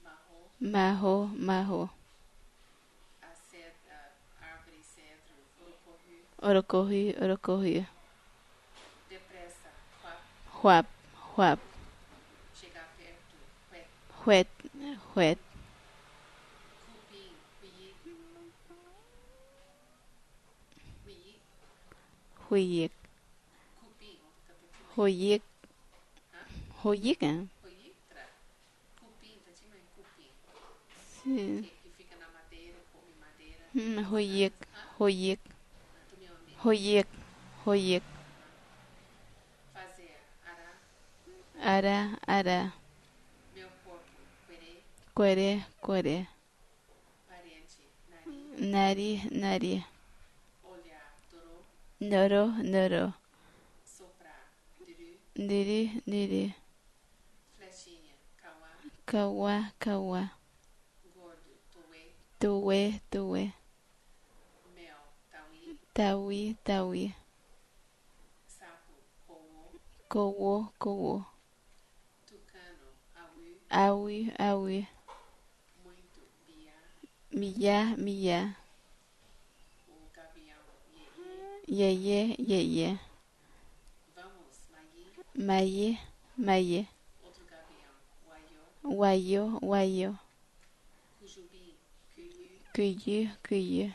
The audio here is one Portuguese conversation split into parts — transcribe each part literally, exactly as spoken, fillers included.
marro, marro, A cedra, a árvore cedro, orocorri. orocorri, orocorri, Depressa, quap. huap, huap, Chegar perto, huet. huet, huet, Cupim, cuí. Cuí. huic, Cupim, outra tatima. huic, Hã? huic, hein? Cuí, tra. Cupim, tatima é cupim. Sim. Que, que fica na madeira, come madeira. Hum, huic, Hã? huic, Ah, tu me ouvi. huic, huic, Fazer, ará. ara, ara, Meu corpo, querer. quere, quere, Parente, nariz. nari, nari, Olhar, torou. noro, noro, Soprar, diru. diri, diri, Flechinha, cauá. kawa, kawa, Gordo, toé. tuwe, tuwe, Mel, tauí. tawi, tawi, Sapo, coô. kowo, kowo, Tucano, auí. awi, awi, Muito, biá. miya, miya, O gavião, iê, yeye, yeye, Vamos, maí. maye, maye, Outro gavião, uaiô. wayo, wayo, Cujubim, cuiú. kuyu, kuyu,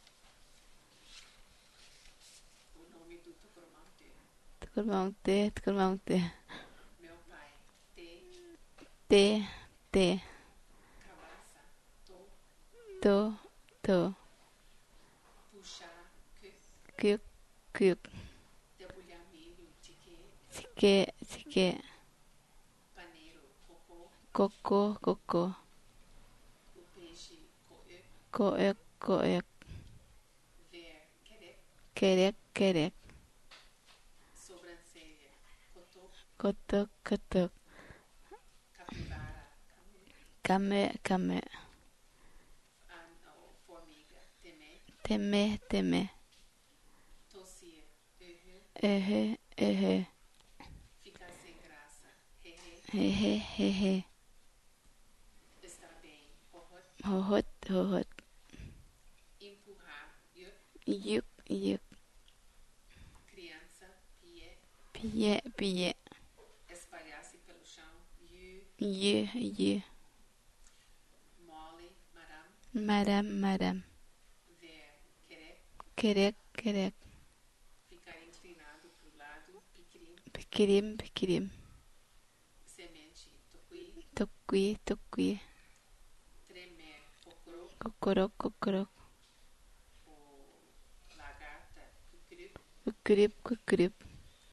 O nome do tucurumate. tukurmaute, tukurmaute, Meu pai, te. te, te, Cabaça, to. to, to, Puxar, que. kyuk, kyuk, Debulhar milho, tique. sike, sike, Paneiro, cocô. koko, koko, O peixe, coê. koek, koek, Ver, querer. kerek, kerek, Sobrancelha, cotô. kotok, kotok, Capivara, camê. kame, kame, Ah, não, formiga, temé. teme, teme, Tossir, uhum. ehe, ehe, Ficar sem graça, hehe. hehe, hehe, Estar bem, horror. hohot, hohot, Empurrar, yup. yuk, yuk, Criança, pie. piye, piye, Espalhar-se pelo chão, yu. yu, yu, Mole, maram. maram, maram, Ver, querer. kerek, kerek, Ficar inclinado para o lado, piquirim. pikirim, pikirim, Semente, tuqui. tukui, tukui, Tremer, cocorô. kokorok, kokorok, O lagarta, cucrip. kukrip, kukrip,